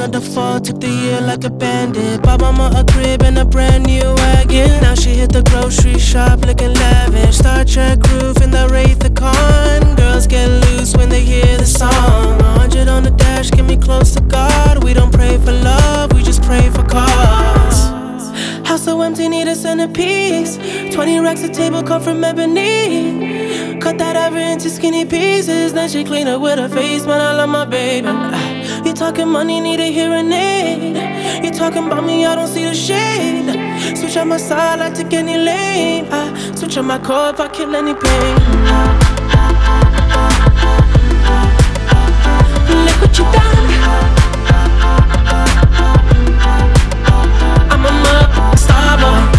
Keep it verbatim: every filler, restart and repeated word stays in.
another fall, took the year like a bandit. Bought mama a crib and a brand new wagon. Now she hit the grocery shop looking lavish. Star Trek roof in the Wraith the Con. Girls get loose when they hear the song. A hundred on the dash, get me close to God. We don't pray for love, we just pray for cause. House so empty, need a centerpiece. Twenty racks a table cut from ebony. Cut that ever into skinny pieces. Then she clean up with her face, man, I love my baby. You talking money, need a hearing aid. You talking about me, I don't see the shade. Switch on my side, I take any lane. I switch on my core if I kill any pain. Look what you done. I'm a mother, star boy.